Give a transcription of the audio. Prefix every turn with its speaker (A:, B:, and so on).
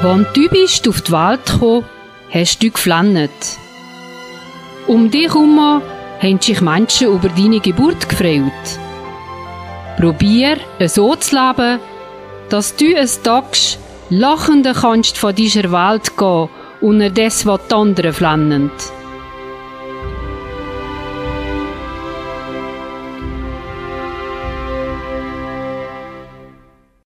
A: Wenn du bist auf die Welt gekommen, hast du geflannet. Um dich herum haben sich Menschen über deine Geburt gefreut. Probier, so zu leben, dass du eines Tages lachend kannst von dieser Welt gehen, unterdessen, was die anderen flannen.